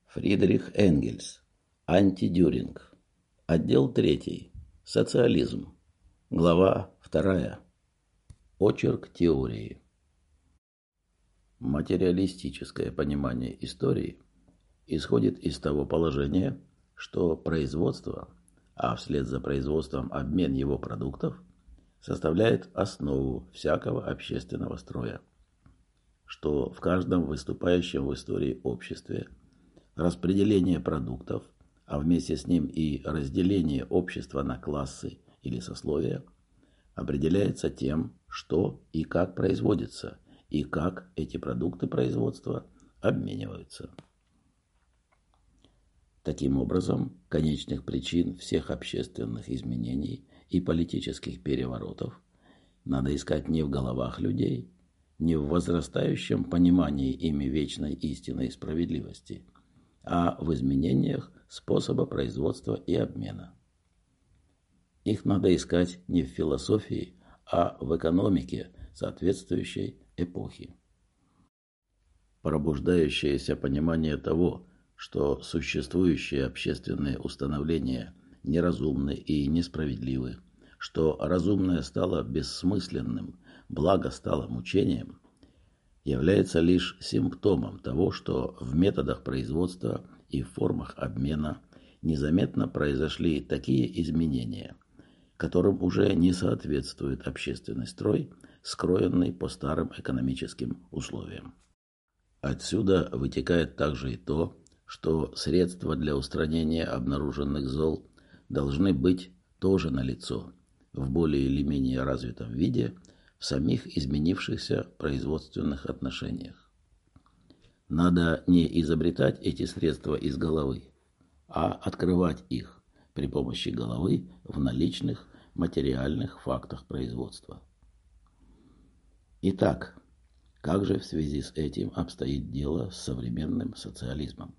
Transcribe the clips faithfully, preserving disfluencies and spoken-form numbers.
Фридрих Энгельс. Антидюринг. Отдел третий. Социализм. Глава вторая. Очерк теории. Материалистическое понимание истории исходит из того положения, что производство, а вслед за производством обмен его продуктов, составляет основу всякого общественного строя, что в каждом выступающем в истории обществе распределение продуктов, а вместе с ним и разделение общества на классы или сословия, определяется тем, что и как производится, и как эти продукты производства обмениваются. Таким образом, конечных причин всех общественных изменений и политических переворотов надо искать не в головах людей, не в возрастающем понимании ими вечной истины и справедливости, а в изменениях способа производства и обмена. Их надо искать не в философии, а в экономике соответствующей эпохи. Пробуждающееся понимание того, что существующие общественные установления неразумны и несправедливы, что разумное стало бессмысленным, благо стало мучением, является лишь симптомом того, что в методах производства и в формах обмена незаметно произошли такие изменения, которым уже не соответствует общественный строй, скроенный по старым экономическим условиям. Отсюда вытекает также и то, что средства для устранения обнаруженных зол должны быть тоже налицо в более или менее развитом виде в самих изменившихся производственных отношениях. Надо не изобретать эти средства из головы, а открывать их при помощи головы в наличных материальных фактах производства. Итак, как же в связи с этим обстоит дело с современным социализмом?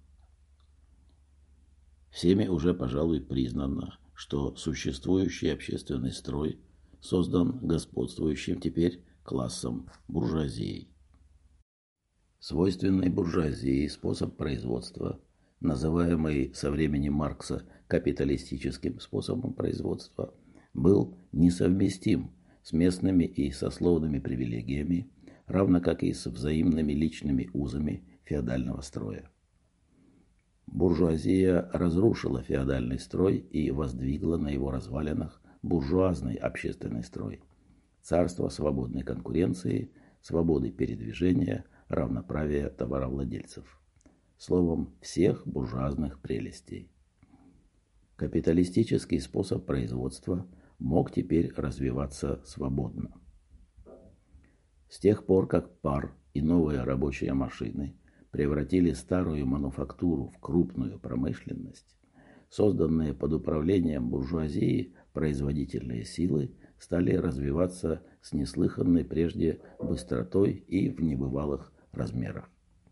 Всеми уже, пожалуй, признано, что существующий общественный строй создан господствующим теперь классом буржуазии. Свойственный буржуазии способ производства, называемый со времени Маркса капиталистическим способом производства, был несовместим с местными и сословными привилегиями, равно как и с взаимными личными узами феодального строя. Буржуазия разрушила феодальный строй и воздвигла на его развалинах буржуазный общественный строй, царство свободной конкуренции, свободы передвижения, равноправия товаровладельцев. Словом, всех буржуазных прелестей. Капиталистический способ производства мог теперь развиваться свободно. С тех пор, как пар и новые рабочие машины превратили старую мануфактуру в крупную промышленность, созданные под управлением буржуазии производительные силы стали развиваться с неслыханной прежде быстротой и в небывалых размерах.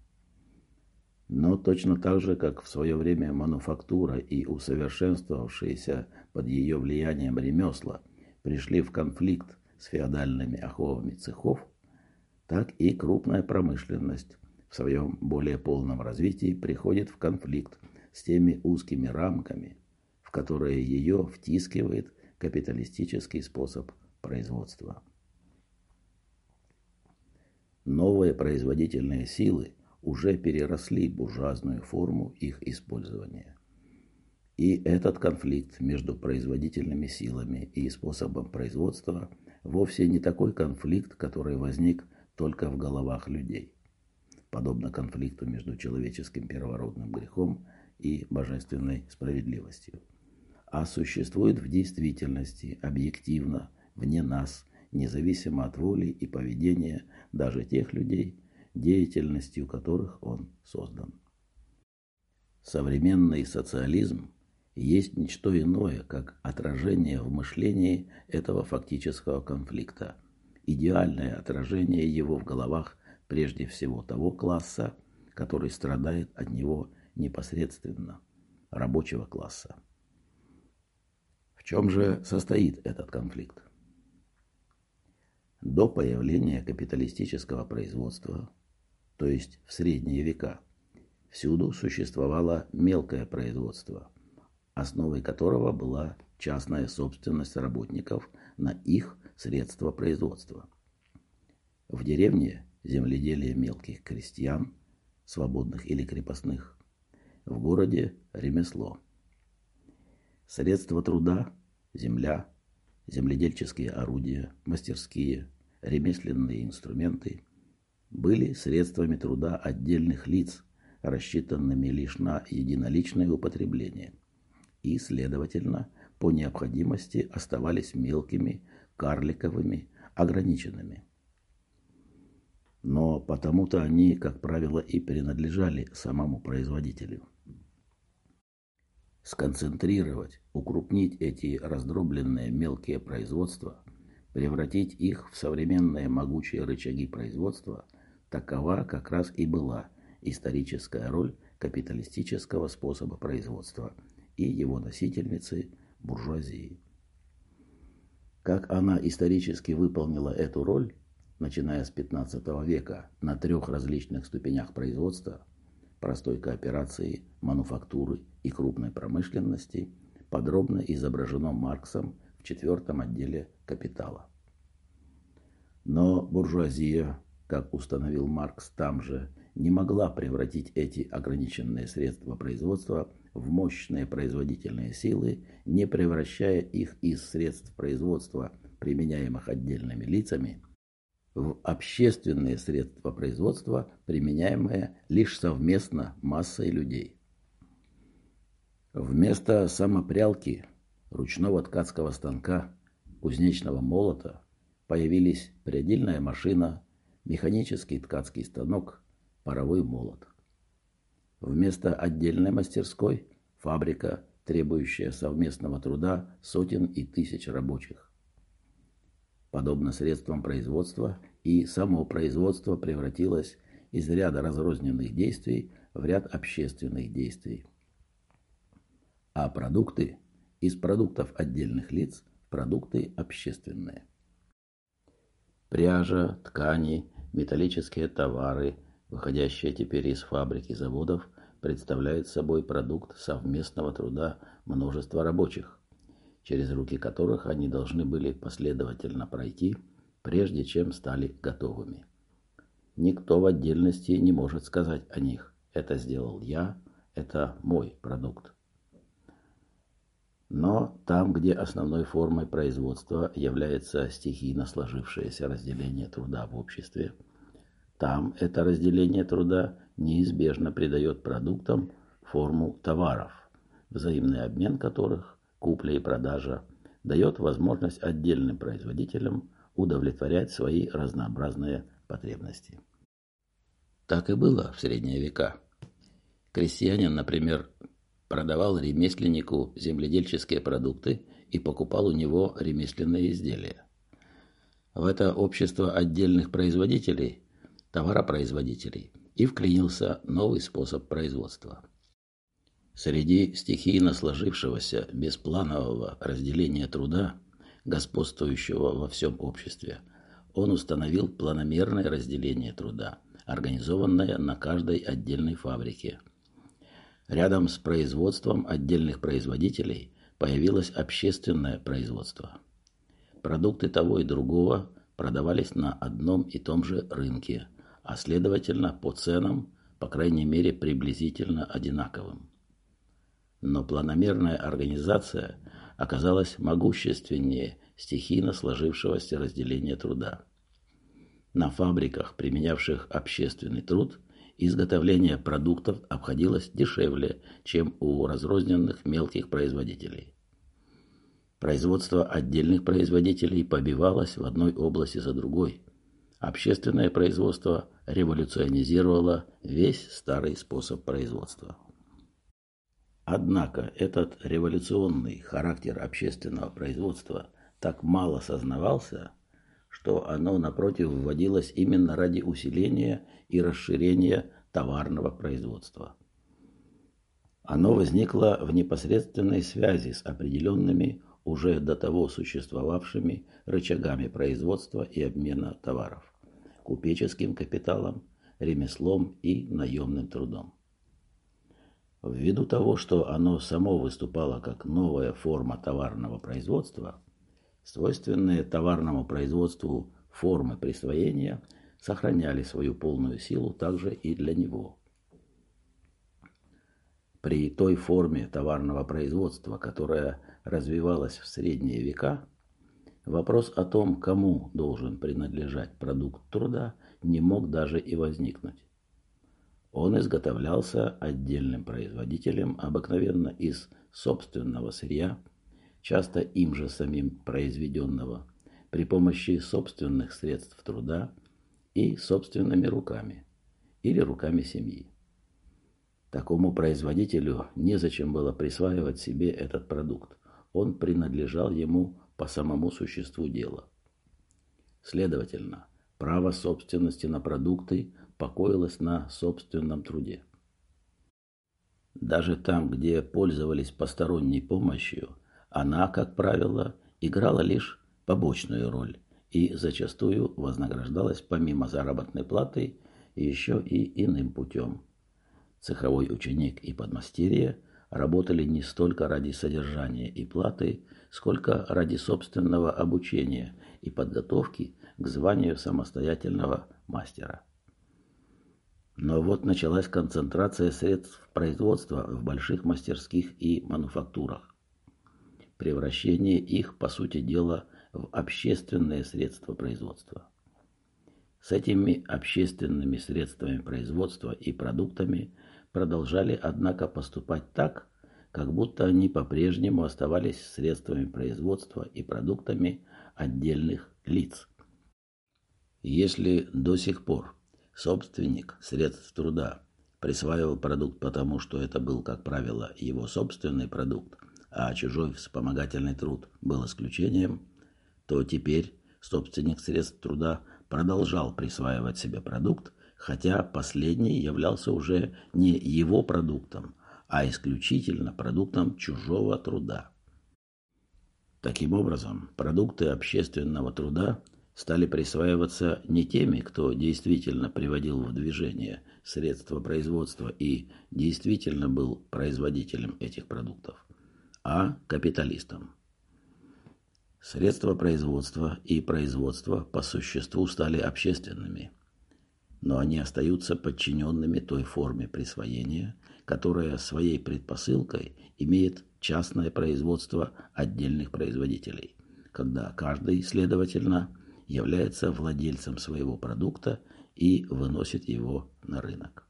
Но точно так же, как в свое время мануфактура и усовершенствовавшиеся под ее влиянием ремесла пришли в конфликт с феодальными оковами цехов, так и крупная промышленность в своем более полном развитии приходит в конфликт с теми узкими рамками, в которые ее втискивает капиталистический способ производства. Новые производительные силы уже переросли буржуазную форму их использования. И этот конфликт между производительными силами и способом производства вовсе не такой конфликт, который возник только в головах людей, подобно конфликту между человеческим первородным грехом и божественной справедливостью, а существует в действительности, объективно, вне нас, независимо от воли и поведения даже тех людей, деятельностью которых он создан. Современный социализм есть ничто иное, как отражение в мышлении этого фактического конфликта, идеальное отражение его в головах прежде всего того класса, который страдает от него непосредственно, рабочего класса. В чем же состоит этот конфликт? До появления капиталистического производства, то есть в средние века, Всюду существовало мелкое производство, основой которого была частная собственность работников на их средства производства. В деревне земледелие мелких крестьян, свободных или крепостных. В городе ремесло. Средства труда, земля, земледельческие орудия, мастерские, ремесленные инструменты были средствами труда отдельных лиц, рассчитанными лишь на единоличное употребление, и, следовательно, по необходимости оставались мелкими, карликовыми, ограниченными. Но потому-то они, как правило, и принадлежали самому производителю. Сконцентрировать, укрупнить эти раздробленные мелкие производства, превратить их в современные могучие рычаги производства – такова как раз и была историческая роль капиталистического способа производства и его носительницы – буржуазии. Как она исторически выполнила эту роль, начиная с пятнадцатого века на трех различных ступенях производства – простой кооперации, мануфактуры и крупной промышленности, подробно изображено Марксом в четвертом отделе «Капитала». Но буржуазия, как установил Маркс там же, не могла превратить эти ограниченные средства производства в мощные производительные силы, не превращая их из средств производства, применяемых отдельными лицами, в общественные средства производства, применяемые лишь совместно массой людей. Вместо самопрялки, ручного ткацкого станка, кузнечного молота появились прядильная машина, механический ткацкий станок, паровой молот. Вместо отдельной мастерской – фабрика, требующая совместного труда сотен и тысяч рабочих. Подобно средствам производства, и само производство превратилось из ряда разрозненных действий в ряд общественных действий. А продукты – из продуктов отдельных лиц в продукты общественные. Пряжа, ткани, металлические товары, выходящие теперь из фабрик и заводов, представляют собой продукт совместного труда множества рабочих, через руки которых они должны были последовательно пройти, прежде чем стали готовыми. Никто в отдельности не может сказать о них: это сделал я, это мой продукт. Но там, где основной формой производства является стихийно сложившееся разделение труда в обществе, там это разделение труда неизбежно придает продуктам форму товаров, взаимный обмен которых, купля и продажа, дает возможность отдельным производителям удовлетворять свои разнообразные потребности. Так и было в средние века. Крестьянин, например, продавал ремесленнику земледельческие продукты и покупал у него ремесленные изделия. В это общество отдельных производителей, товаропроизводителей, и вклинился новый способ производства. Среди стихийно сложившегося беспланового разделения труда, господствующего во всем обществе, он установил планомерное разделение труда, организованное на каждой отдельной фабрике. Рядом с производством отдельных производителей появилось общественное производство. Продукты того и другого продавались на одном и том же рынке, а следовательно по ценам, по крайней мере, приблизительно одинаковым. Но планомерная организация оказалась могущественнее стихийно сложившегося разделения труда. На фабриках, применявших общественный труд, изготовление продуктов обходилось дешевле, чем у разрозненных мелких производителей. Производство отдельных производителей побивалось в одной области за другой. Общественное производство революционизировало весь старый способ производства. Однако этот революционный характер общественного производства так мало сознавался, что оно, напротив, вводилось именно ради усиления и расширения товарного производства. Оно возникло в непосредственной связи с определенными, уже до того существовавшими рычагами производства и обмена товаров – купеческим капиталом, ремеслом и наемным трудом. Ввиду того, что оно само выступало как новая форма товарного производства, свойственные товарному производству формы присвоения сохраняли свою полную силу также и для него. При той форме товарного производства, которая развивалась в средние века, вопрос о том, кому должен принадлежать продукт труда, не мог даже и возникнуть. Он изготовлялся отдельным производителем, обыкновенно из собственного сырья, часто им же самим произведенного, при помощи собственных средств труда и собственными руками или руками семьи. Такому производителю незачем было присваивать себе этот продукт, он принадлежал ему по самому существу дела. Следовательно, право собственности на продукты покоилось на собственном труде. Даже там, где пользовались посторонней помощью, она, как правило, играла лишь побочную роль и зачастую вознаграждалась помимо заработной платы еще и иным путем. Цеховой ученик и подмастерье работали не столько ради содержания и платы, сколько ради собственного обучения и подготовки к званию самостоятельного мастера. Но вот началась концентрация средств производства в больших мастерских и мануфактурах. Превращение их, по сути дела, в общественные средства производства. С этими общественными средствами производства и продуктами продолжали, однако, поступать так, как будто они по-прежнему оставались средствами производства и продуктами отдельных лиц. Если до сих пор собственник средств труда присваивал продукт потому, что это был, как правило, его собственный продукт, а чужой вспомогательный труд был исключением, то теперь собственник средств труда продолжал присваивать себе продукт, хотя последний являлся уже не его продуктом, а исключительно продуктом чужого труда. Таким образом, продукты общественного труда стали присваиваться не теми, кто действительно приводил в движение средства производства и действительно был производителем этих продуктов, а капиталистам. Средства производства и производства по существу стали общественными, но они остаются подчиненными той форме присвоения, которая своей предпосылкой имеет частное производство отдельных производителей, когда каждый, следовательно, является владельцем своего продукта и выносит его на рынок.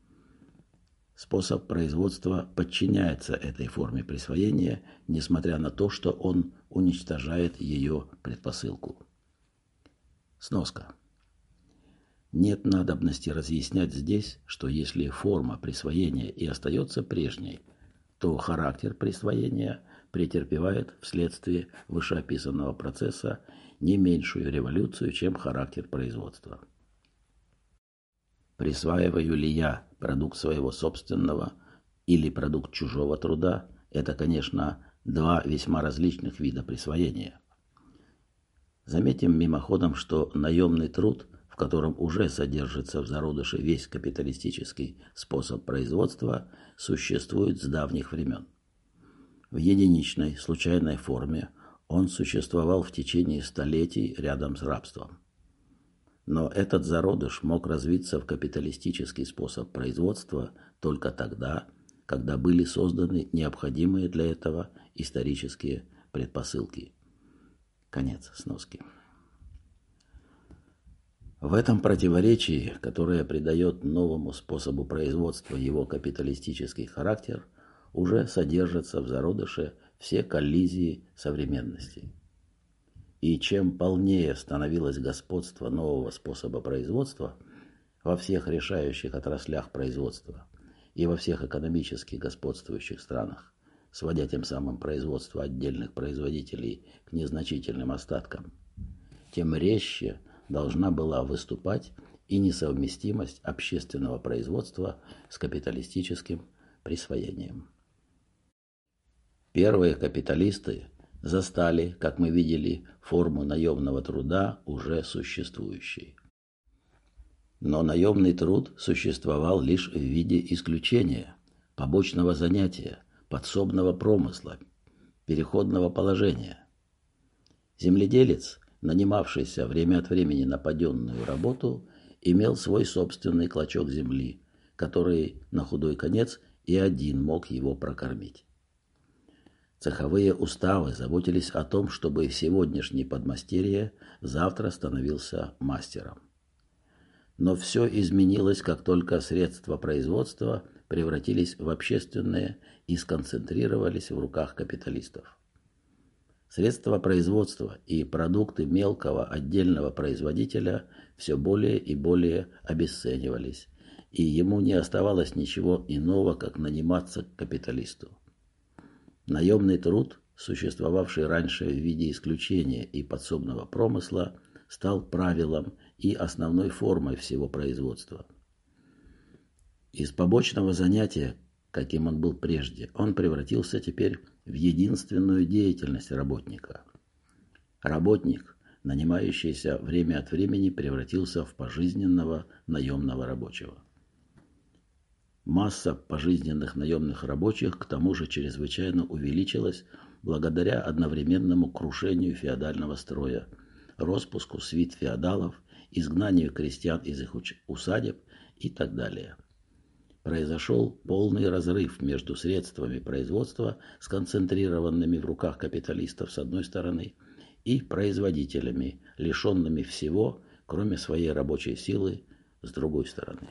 Способ производства подчиняется этой форме присвоения, несмотря на то, что он уничтожает ее предпосылку. Сноска. Нет надобности разъяснять здесь, что если форма присвоения и остается прежней, то характер присвоения претерпевает вследствие вышеописанного процесса не меньшую революцию, чем характер производства. Присваиваю ли я продукт своего собственного или продукт чужого труда, это, конечно, два весьма различных вида присвоения. Заметим мимоходом, что наемный труд, в котором уже содержится в зародыше весь капиталистический способ производства, существует с давних времен. В единичной, случайной форме он существовал в течение столетий рядом с рабством. Но этот зародыш мог развиться в капиталистический способ производства только тогда, когда были созданы необходимые для этого исторические предпосылки. Конец сноски. В этом противоречии, которое придает новому способу производства его капиталистический характер, уже содержатся в зародыше все коллизии современности. И чем полнее становилось господство нового способа производства во всех решающих отраслях производства и во всех экономически господствующих странах, сводя тем самым производство отдельных производителей к незначительным остаткам, тем резче должна была выступать и несовместимость общественного производства с капиталистическим присвоением. Первые капиталисты застали, как мы видели, форму наемного труда уже существующей. Но наемный труд существовал лишь в виде исключения, побочного занятия, подсобного промысла, переходного положения. Земледелец, нанимавшийся время от времени на паденную работу, имел свой собственный клочок земли, который на худой конец и один мог его прокормить. Цеховые уставы заботились о том, чтобы сегодняшний подмастерье завтра становился мастером. Но все изменилось, как только средства производства превратились в общественные и сконцентрировались в руках капиталистов. Средства производства и продукты мелкого отдельного производителя все более и более обесценивались, и ему не оставалось ничего иного, как наниматься к капиталисту. Наемный труд, существовавший раньше в виде исключения и подсобного промысла, стал правилом и основной формой всего производства. Из побочного занятия, каким он был прежде, он превратился теперь в единственную деятельность работника. Работник, нанимающийся время от времени, превратился в пожизненного наемного рабочего. Масса пожизненных наемных рабочих к тому же чрезвычайно увеличилась благодаря одновременному крушению феодального строя, распуску свит феодалов, изгнанию крестьян из их усадеб и так далее. Произошел полный разрыв между средствами производства, сконцентрированными в руках капиталистов с одной стороны, и производителями, лишенными всего, кроме своей рабочей силы, с другой стороны.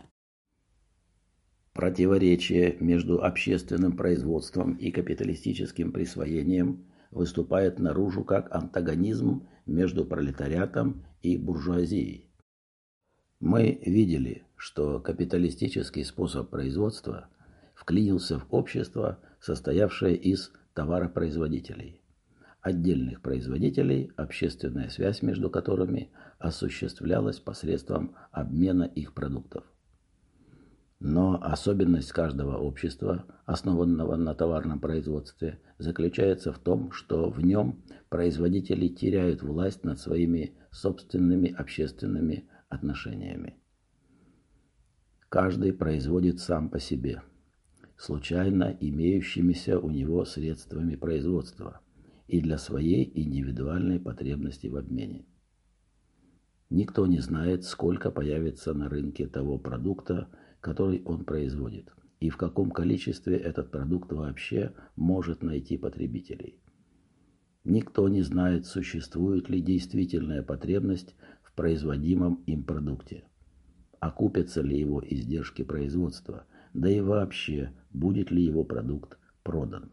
Противоречие между общественным производством и капиталистическим присвоением выступает наружу как антагонизм между пролетариатом и буржуазией. Мы видели, что капиталистический способ производства вклинился в общество, состоявшее из товаропроизводителей, отдельных производителей, общественная связь между которыми осуществлялась посредством обмена их продуктов. Но особенность каждого общества, основанного на товарном производстве, заключается в том, что в нем производители теряют власть над своими собственными общественными отношениями. Каждый производит сам по себе, случайно имеющимися у него средствами производства и для своей индивидуальной потребности в обмене. Никто не знает, сколько появится на рынке того продукта, который он производит, и в каком количестве этот продукт вообще может найти потребителей. Никто не знает, существует ли действительная потребность в производимом им продукте, окупятся ли его издержки производства, да и вообще, будет ли его продукт продан.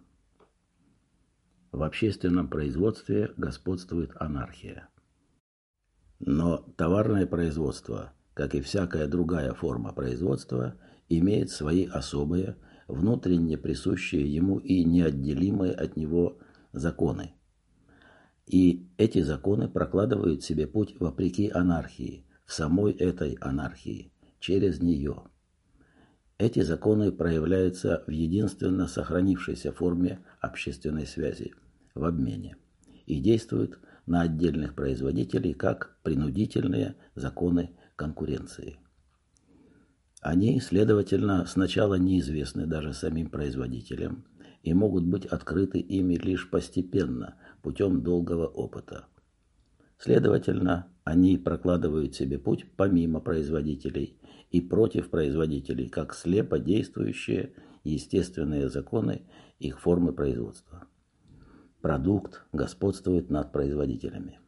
В общественном производстве господствует анархия. Но товарное производство, как и всякая другая форма производства, имеет свои особые, внутренне присущие ему и неотделимые от него законы. И эти законы прокладывают себе путь вопреки анархии, в самой этой анархии, через нее. Эти законы проявляются в единственно сохранившейся форме общественной связи, в обмене, и действуют на отдельных производителей как принудительные законы конкуренции. Они, следовательно, сначала неизвестны даже самим производителям и могут быть открыты ими лишь постепенно, путем долгого опыта. Следовательно, они прокладывают себе путь помимо производителей и против производителей, как слепо действующие естественные законы их формы производства. Продукт господствует над производителями.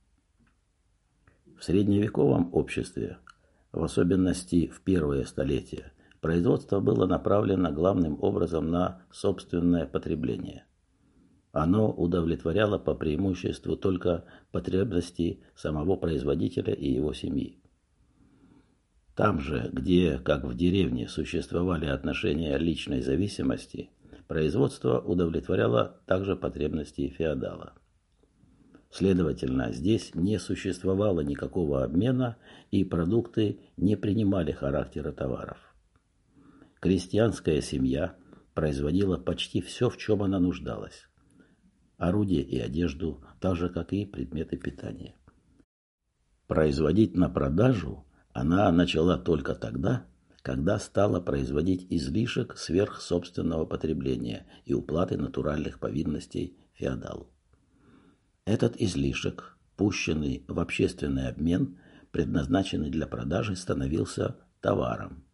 В средневековом обществе, в особенности в первые столетия, производство было направлено главным образом на собственное потребление. Оно удовлетворяло по преимуществу только потребности самого производителя и его семьи. Там же, где, как в деревне, существовали отношения личной зависимости, производство удовлетворяло также потребности феодала. Следовательно, здесь не существовало никакого обмена, и продукты не принимали характера товаров. Крестьянская семья производила почти все, в чем она нуждалась. Орудия и одежду, так же, как и предметы питания. Производить на продажу она начала только тогда, когда стала производить излишек сверх собственного потребления и уплаты натуральных повинностей феодалу. Этот излишек, пущенный в общественный обмен, предназначенный для продажи, становился товаром.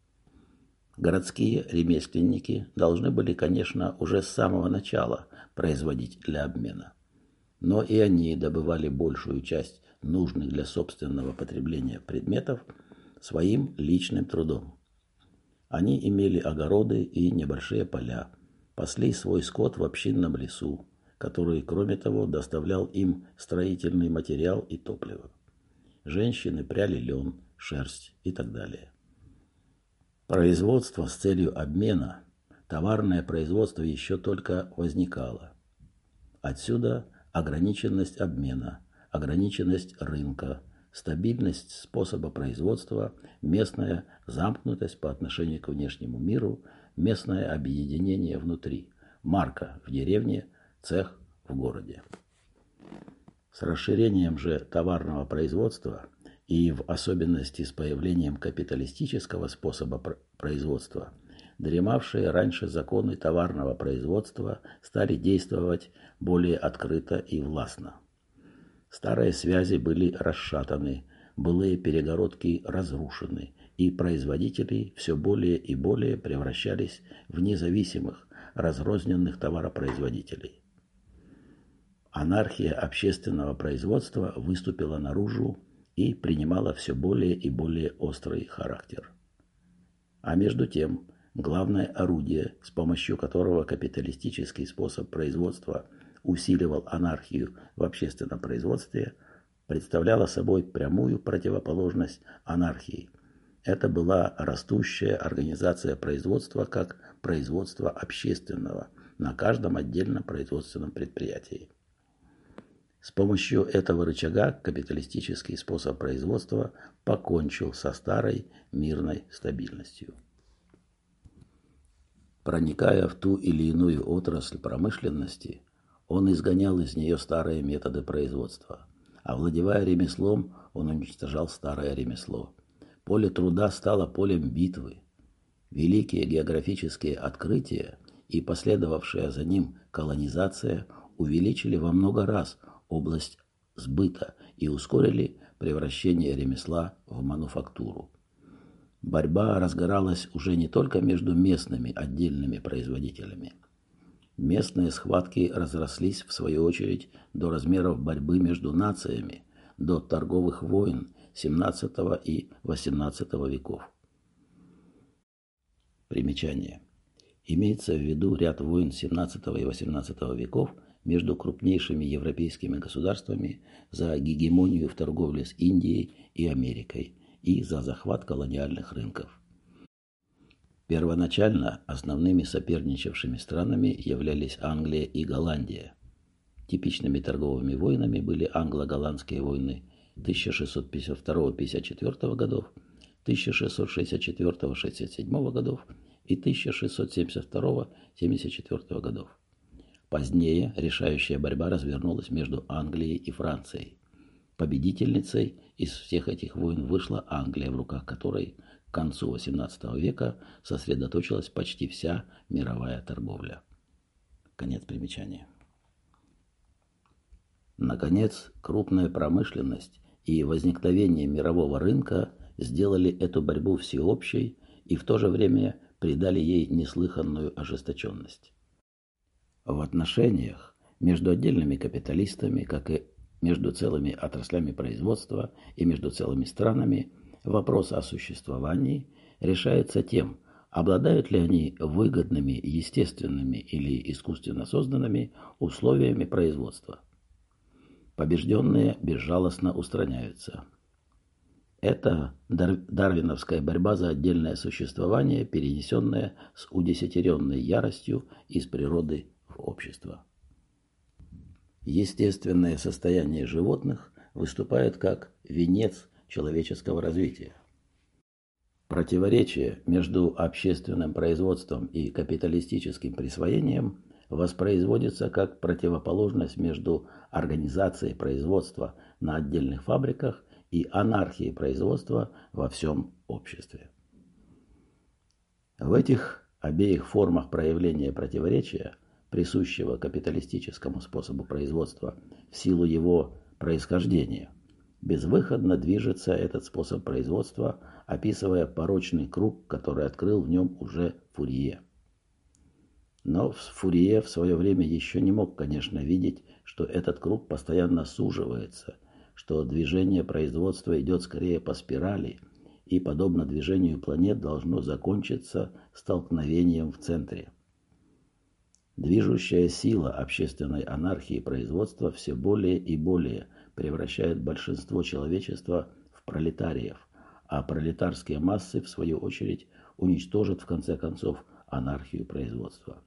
Городские ремесленники должны были, конечно, уже с самого начала производить для обмена. Но и они добывали большую часть нужных для собственного потребления предметов своим личным трудом. Они имели огороды и небольшие поля, пасли свой скот в общинном лесу, который, кроме того, доставлял им строительный материал и топливо. Женщины пряли лен, шерсть и так далее. Производство с целью обмена, товарное производство еще только возникало. Отсюда ограниченность обмена, ограниченность рынка, стабильность способа производства, местная замкнутость по отношению к внешнему миру, местное объединение внутри, марка в деревне, цех в городе. С расширением же товарного производства и в особенности с появлением капиталистического способа производства, дремавшие раньше законы товарного производства стали действовать более открыто и властно. Старые связи были расшатаны, былые перегородки разрушены, и производители все более и более превращались в независимых, разрозненных товаропроизводителей. Анархия общественного производства выступила наружу и принимала все более и более острый характер. А между тем, главное орудие, с помощью которого капиталистический способ производства усиливал анархию в общественном производстве, представляло собой прямую противоположность анархии. Это была растущая организация производства как производства общественного на каждом отдельном производственном предприятии. С помощью этого рычага капиталистический способ производства покончил со старой мирной стабильностью. Проникая в ту или иную отрасль промышленности, он изгонял из нее старые методы производства. Овладевая ремеслом, он уничтожал старое ремесло. Поле труда стало полем битвы. Великие географические открытия и последовавшая за ним колонизация увеличили во много раз область сбыта и ускорили превращение ремесла в мануфактуру. Борьба разгоралась уже не только между местными отдельными производителями. Местные схватки разрослись, в свою очередь, до размеров борьбы между нациями, до торговых войн семнадцатого и восемнадцатого веков. Примечание. Имеется в виду ряд войн семнадцатого и восемнадцатого веков между крупнейшими европейскими государствами за гегемонию в торговле с Индией и Америкой и за захват колониальных рынков. Первоначально основными соперничавшими странами являлись Англия и Голландия. Типичными торговыми войнами были англо-голландские войны тысяча шестьсот пятьдесят второго — пятьдесят четвёртого годов, тысяча шестьсот шестьдесят четвёртого — шестьдесят седьмого годов и тысяча шестьсот семьдесят второго — семьдесят четвёртого годов. Позднее решающая борьба развернулась между Англией и Францией. Победительницей из всех этих войн вышла Англия, в руках которой к концу восемнадцатого века сосредоточилась почти вся мировая торговля. Конец примечания. Наконец, крупная промышленность и возникновение мирового рынка сделали эту борьбу всеобщей и в то же время придали ей неслыханную ожесточенность. В отношениях между отдельными капиталистами, как и между целыми отраслями производства и между целыми странами, вопрос о существовании решается тем, обладают ли они выгодными, естественными или искусственно созданными условиями производства. Побежденные безжалостно устраняются. Это дар- дарвиновская борьба за отдельное существование, перенесенная с удесятеренной яростью из природы в общество. Естественное состояние животных выступает как венец человеческого развития. Противоречие между общественным производством и капиталистическим присвоением воспроизводится как противоположность между организацией производства на отдельных фабриках и анархией производства во всем обществе. В этих обеих формах проявления противоречия, присущего капиталистическому способу производства в силу его происхождения, безвыходно движется этот способ производства, описывая порочный круг, который открыл в нем уже Фурье. Но Фурье в свое время еще не мог, конечно, видеть, что этот круг постоянно суживается, что движение производства идет скорее по спирали, и, подобно движению планет, должно закончиться столкновением в центре. Движущая сила общественной анархии производства все более и более превращает большинство человечества в пролетариев, а пролетарские массы, в свою очередь, уничтожат в конце концов анархию производства.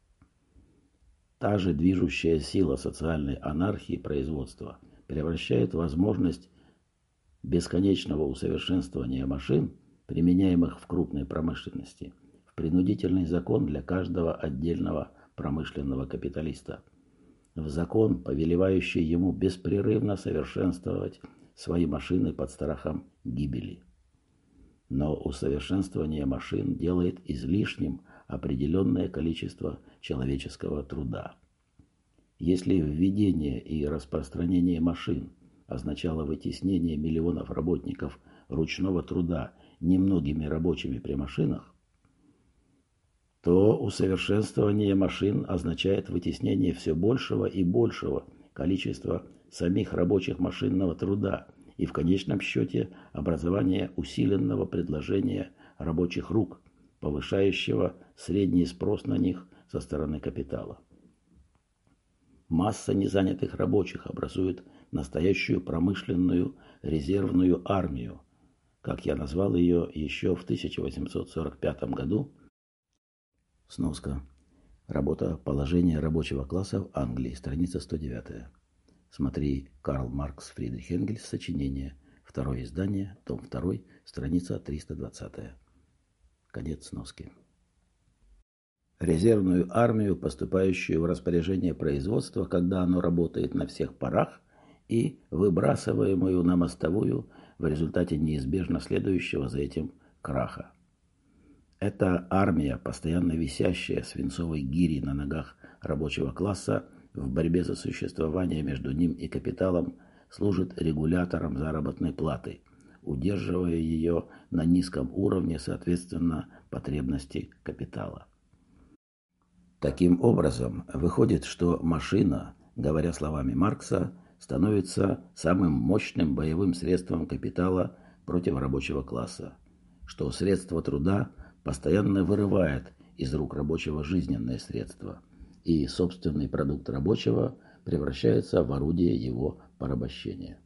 Та же движущая сила социальной анархии производства превращает возможность бесконечного усовершенствования машин, применяемых в крупной промышленности, в принудительный закон для каждого отдельного промышленного капиталиста, в закон, повелевающий ему беспрерывно совершенствовать свои машины под страхом гибели. Но усовершенствование машин делает излишним определенное количество человеческого труда. Если введение и распространение машин означало вытеснение миллионов работников ручного труда немногими рабочими при машинах, то усовершенствование машин означает вытеснение все большего и большего количества самих рабочих машинного труда и в конечном счете образование усиленного предложения рабочих рук, повышающего средний спрос на них со стороны капитала. Масса незанятых рабочих образует настоящую промышленную резервную армию, как я назвал ее еще в тысяча восемьсот сорок пятом году. Сноска. Работа «Положение рабочего класса в Англии», страница сто девять. Смотри Карл Маркс, Фридрих Энгельс, сочинение, второе издание, том два, страница триста двадцать. Конец сноски. Резервную армию, поступающую в распоряжение производства, когда оно работает на всех парах, и выбрасываемую на мостовую в результате неизбежно следующего за этим краха. Эта армия, постоянно висящая свинцовой гирей на ногах рабочего класса в борьбе за существование между ним и капиталом, служит регулятором заработной платы, удерживая ее на низком уровне соответственно потребности капитала. Таким образом, выходит, что машина, говоря словами Маркса, становится самым мощным боевым средством капитала против рабочего класса, что средство труда постоянно вырывает из рук рабочего жизненное средство, и собственный продукт рабочего превращается в орудие его порабощения.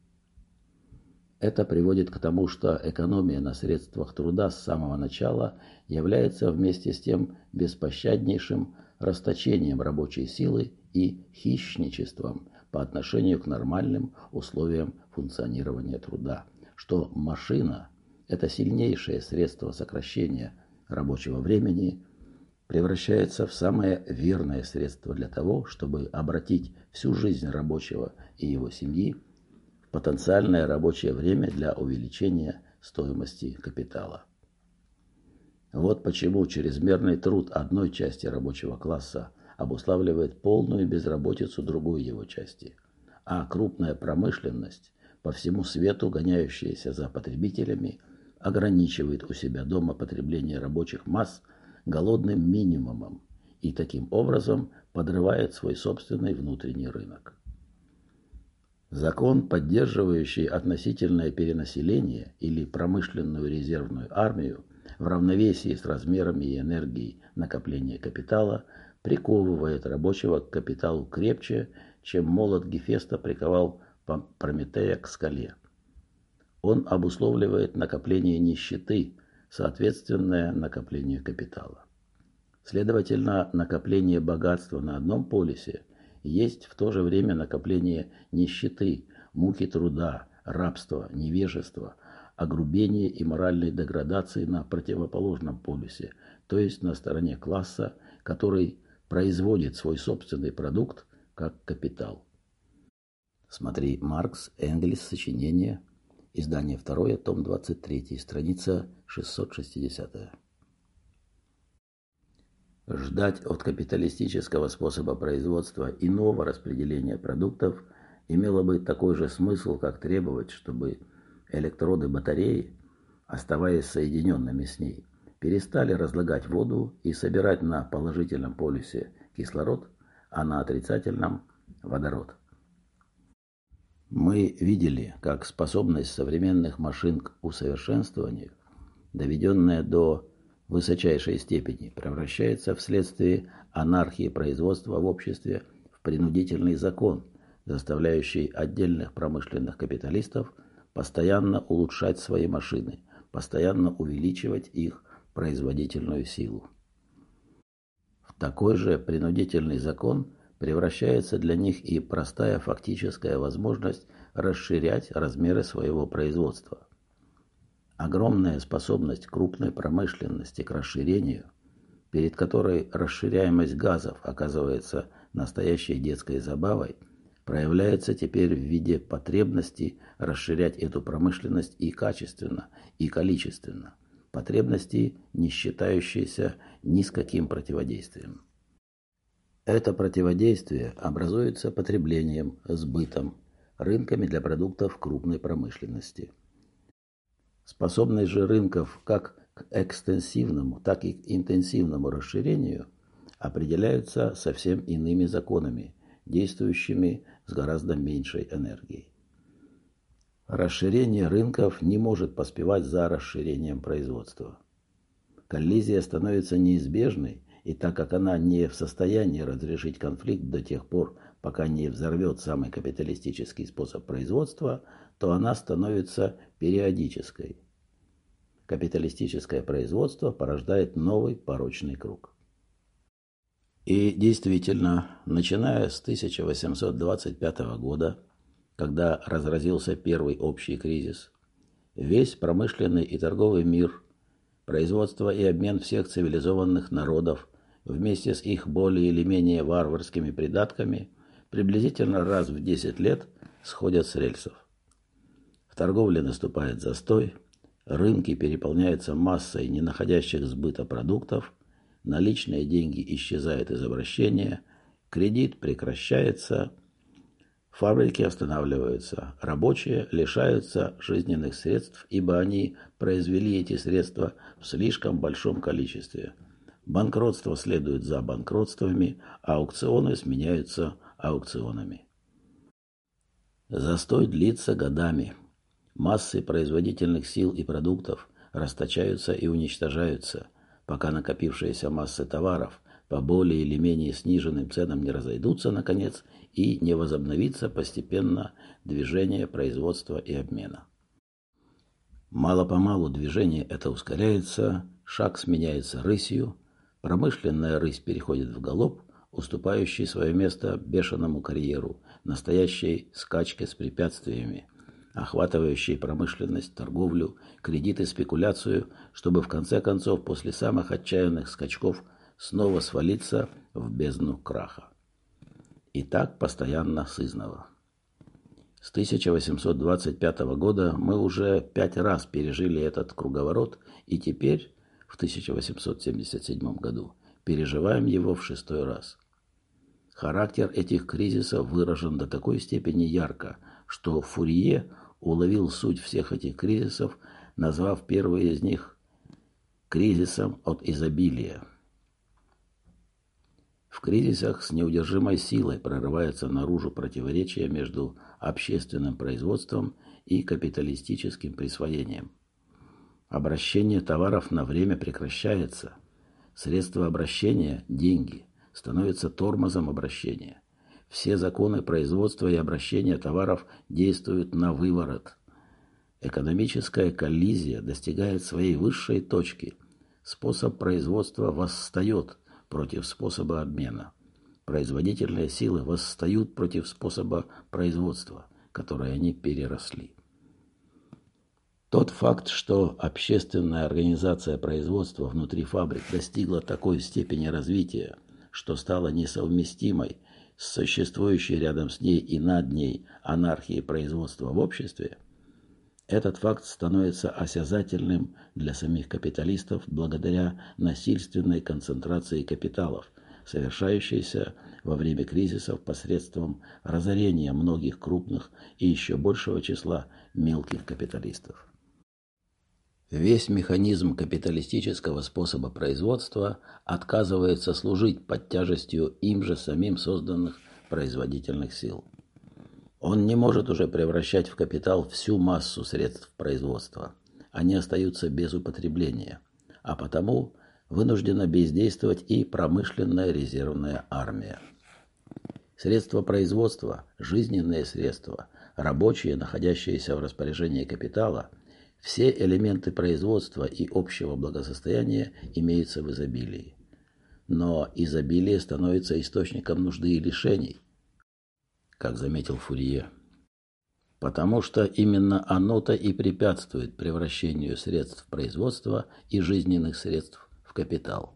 Это приводит к тому, что экономия на средствах труда с самого начала является вместе с тем беспощаднейшим расточением рабочей силы и хищничеством по отношению к нормальным условиям функционирования труда, что машина – это сильнейшее средство сокращения рабочего времени, превращается в самое верное средство для того, чтобы обратить всю жизнь рабочего и его семьи в потенциальное рабочее время для увеличения стоимости капитала. Вот почему чрезмерный труд одной части рабочего класса обуславливает полную безработицу другой его части, а крупная промышленность, по всему свету гоняющаяся за потребителями, ограничивает у себя дома потребление рабочих масс голодным минимумом и таким образом подрывает свой собственный внутренний рынок. Закон, поддерживающий относительное перенаселение или промышленную резервную армию в равновесии с размерами и энергией накопления капитала, приковывает рабочего к капиталу крепче, чем молот Гефеста приковал Прометея к скале. Он обусловливает накопление нищеты, соответственное накоплению капитала. Следовательно, накопление богатства на одном полюсе есть в то же время накопление нищеты, муки труда, рабства, невежества, огрубения и моральной деградации на противоположном полюсе, то есть на стороне класса, который производит свой собственный продукт как капитал. Смотри Маркс, Энгельс, сочинение, издание второе, том двадцать три, страница шестьсот шестьдесят. Ждать от капиталистического способа производства иного распределения продуктов имело бы такой же смысл, как требовать, чтобы электроды батареи, оставаясь соединенными с ней, перестали разлагать воду и собирать на положительном полюсе кислород, а на отрицательном – водород. Мы видели, как способность современных машин к усовершенствованию, доведенная до высочайшей степени, превращается вследствие анархии производства в обществе в принудительный закон, заставляющий отдельных промышленных капиталистов постоянно улучшать свои машины, постоянно увеличивать их производительную силу. В такой же принудительный закон превращается для них и простая фактическая возможность расширять размеры своего производства. Огромная способность крупной промышленности к расширению, перед которой расширяемость газов оказывается настоящей детской забавой, проявляется теперь в виде потребности расширять эту промышленность и качественно, и количественно, потребности, не считающиеся ни с каким противодействием. Это противодействие образуется потреблением, сбытом, рынками для продуктов крупной промышленности. Способность же рынков как к экстенсивному, так и к интенсивному расширению определяются совсем иными законами, действующими с гораздо меньшей энергией. Расширение рынков не может поспевать за расширением производства. Коллизия становится неизбежной, и так как она не в состоянии разрешить конфликт до тех пор, пока не взорвет самый капиталистический способ производства, то она становится периодической. Капиталистическое производство порождает новый порочный круг. И действительно, начиная с тысяча восемьсот двадцать пятого года, когда разразился первый общий кризис, весь промышленный и торговый мир, производство и обмен всех цивилизованных народов вместе с их более или менее варварскими придатками приблизительно раз в десять лет сходят с рельсов. В торговле наступает застой, рынки переполняются массой не находящих сбыта продуктов, наличные деньги исчезают из обращения, кредит прекращается, фабрики останавливаются, рабочие лишаются жизненных средств, ибо они произвели эти средства в слишком большом количестве. Банкротство следует за банкротствами, а аукционы сменяются аукционами. Застой длится годами. Массы производительных сил и продуктов расточаются и уничтожаются, пока накопившиеся массы товаров по более или менее сниженным ценам не разойдутся, наконец, и не возобновится постепенно движение производства и обмена. Мало-помалу движение это ускоряется, шаг сменяется рысью, промышленная рысь переходит в галоп, уступающий свое место бешеному карьеру, настоящей скачке с препятствиями, охватывающей промышленность, торговлю, кредит и спекуляцию, чтобы в конце концов после самых отчаянных скачков снова свалиться в бездну краха. И так постоянно сызнова. С тысяча восемьсот двадцать пятого года мы уже пять раз пережили этот круговорот, и теперь, в тысяча восемьсот семьдесят седьмом году, переживаем его в шестой раз. Характер этих кризисов выражен до такой степени ярко, что Фурье уловил суть всех этих кризисов, назвав первый из них кризисом от изобилия. В кризисах с неудержимой силой прорывается наружу противоречие между общественным производством и капиталистическим присвоением. Обращение товаров на время прекращается. Средства обращения – деньги – становятся тормозом обращения. Все законы производства и обращения товаров действуют на выворот. Экономическая коллизия достигает своей высшей точки. Способ производства восстает против способа обмена. Производительные силы восстают против способа производства, который они переросли. Тот факт, что общественная организация производства внутри фабрик достигла такой степени развития, что стала несовместимой с существующей рядом с ней и над ней анархией производства в обществе, Этот факт становится осязательным для самих капиталистов благодаря насильственной концентрации капиталов, совершающейся во время кризисов посредством разорения многих крупных и еще большего числа мелких капиталистов. Весь механизм капиталистического способа производства отказывается служить под тяжестью им же самим созданных производительных сил. Он не может уже превращать в капитал всю массу средств производства. Они остаются без употребления, а потому вынуждена бездействовать и промышленная резервная армия. Средства производства, жизненные средства, рабочие, находящиеся в распоряжении капитала, все элементы производства и общего благосостояния имеются в изобилии. Но изобилие становится источником нужды и лишений, как заметил Фурье, потому что именно оно-то и препятствует превращению средств производства и жизненных средств в капитал.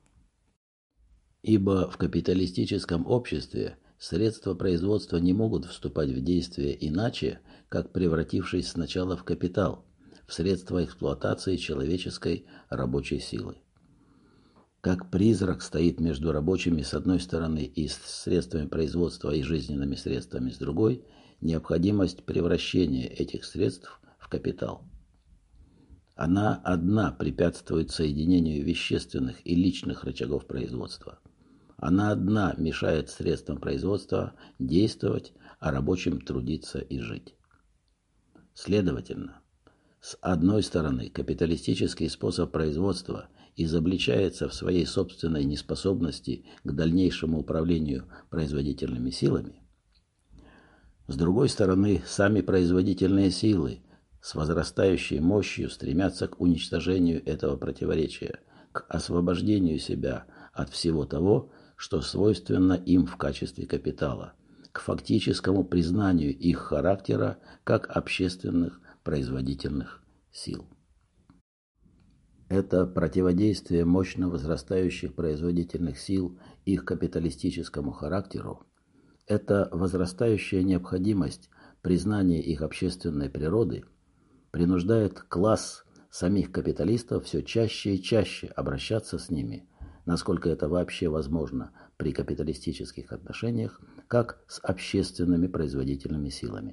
Ибо в капиталистическом обществе средства производства не могут вступать в действие иначе, как превратившись сначала в капитал, в средства эксплуатации человеческой рабочей силы. Как призрак стоит между рабочими с одной стороны и средствами производства и жизненными средствами с другой, необходимость превращения этих средств в капитал. Она одна препятствует соединению вещественных и личных рычагов производства. Она одна мешает средствам производства действовать, а рабочим трудиться и жить. Следовательно, с одной стороны, капиталистический способ производства изобличается в своей собственной неспособности к дальнейшему управлению производительными силами. С другой стороны, сами производительные силы с возрастающей мощью стремятся к уничтожению этого противоречия, к освобождению себя от всего того, что свойственно им в качестве капитала, к фактическому признанию их характера как общественных производительных сил. Это противодействие мощно возрастающих производительных сил их капиталистическому характеру, это возрастающая необходимость признания их общественной природы принуждает класс самих капиталистов все чаще и чаще обращаться с ними, насколько это вообще возможно при капиталистических отношениях, как с общественными производительными силами.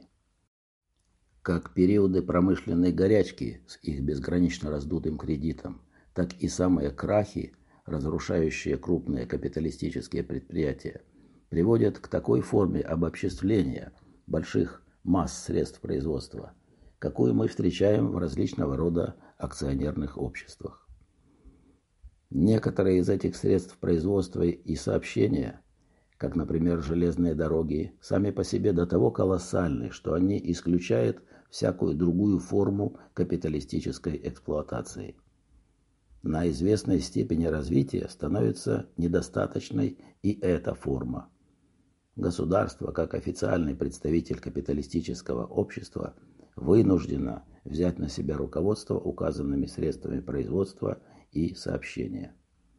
Как периоды промышленной горячки с их безгранично раздутым кредитом, так и самые крахи, разрушающие крупные капиталистические предприятия, приводят к такой форме обобществления больших масс средств производства, какую мы встречаем в различного рода акционерных обществах. Некоторые из этих средств производства и сообщения, как, например, железные дороги, сами по себе до того колоссальны, что они исключают всякую другую форму капиталистической эксплуатации. На известной степени развития становится недостаточной и эта форма. Государство, как официальный представитель капиталистического общества, вынуждено взять на себя руководство указанными средствами производства и сообщения.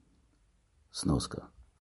Сноска.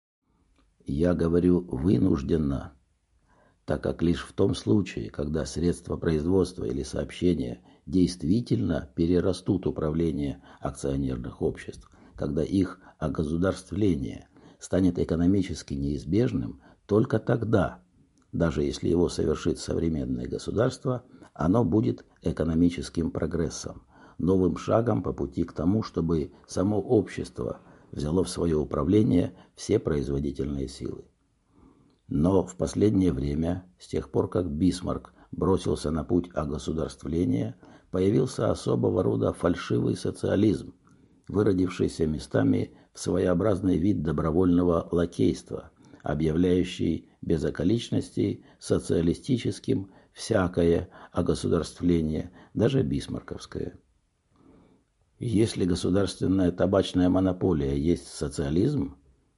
Я говорю «вынужденно», так как лишь в том случае, когда средства производства или сообщения действительно перерастут управление акционерных обществ, когда их огосударствление станет экономически неизбежным, только тогда, даже если его совершит современное государство, оно будет экономическим прогрессом, новым шагом по пути к тому, чтобы само общество взяло в свое управление все производительные силы. Но в последнее время, с тех пор, как Бисмарк бросился на путь огосударствления, появился особого рода фальшивый социализм, выродившийся местами в своеобразный вид добровольного лакейства, объявляющий без околичностей социалистическим всякое огосударствление, даже бисмарковское. Если государственная табачная монополия есть социализм,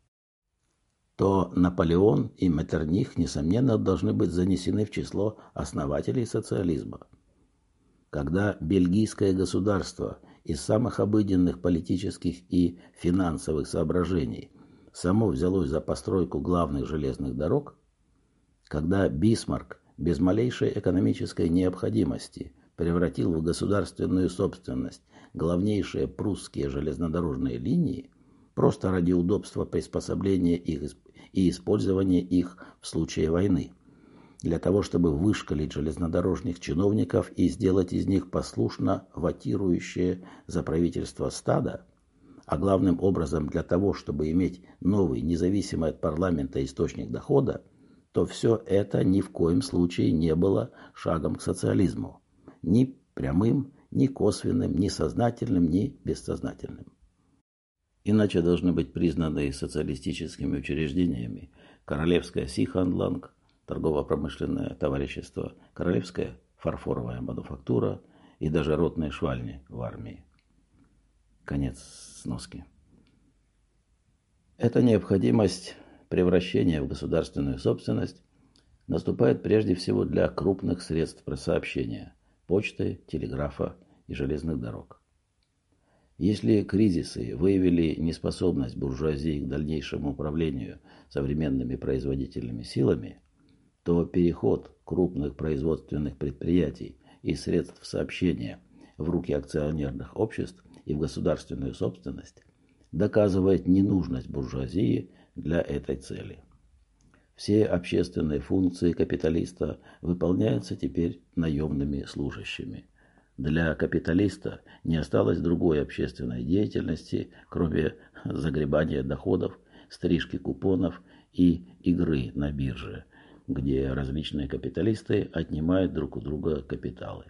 то Наполеон и Меттерних, несомненно, должны быть занесены в число основателей социализма. Когда бельгийское государство из самых обыденных политических и финансовых соображений само взялось за постройку главных железных дорог, когда Бисмарк без малейшей экономической необходимости превратил в государственную собственность главнейшие прусские железнодорожные линии просто ради удобства приспособления их и использования их в случае войны, для того, чтобы вышкалить железнодорожных чиновников и сделать из них послушно ватирующее за правительство стадо, а главным образом для того, чтобы иметь новый, независимый от парламента источник дохода, то все это ни в коем случае не было шагом к социализму, ни прямым, ни косвенным, ни сознательным, ни бессознательным. Иначе должны быть признаны социалистическими учреждениями Королевское Сиханланг, торгово-промышленное товарищество, Королевская фарфоровая мануфактура и даже ротные швальни в армии. Конец сноски. Эта необходимость превращения в государственную собственность наступает прежде всего для крупных средств сообщения – почты, телеграфа и железных дорог. Если кризисы выявили неспособность буржуазии к дальнейшему управлению современными производительными силами, то переход крупных производственных предприятий и средств сообщения в руки акционерных обществ и в государственную собственность доказывает ненужность буржуазии для этой цели. Все общественные функции капиталиста выполняются теперь наемными служащими. Для капиталиста не осталось другой общественной деятельности, кроме загребания доходов, стрижки купонов и игры на бирже, где различные капиталисты отнимают друг у друга капиталы.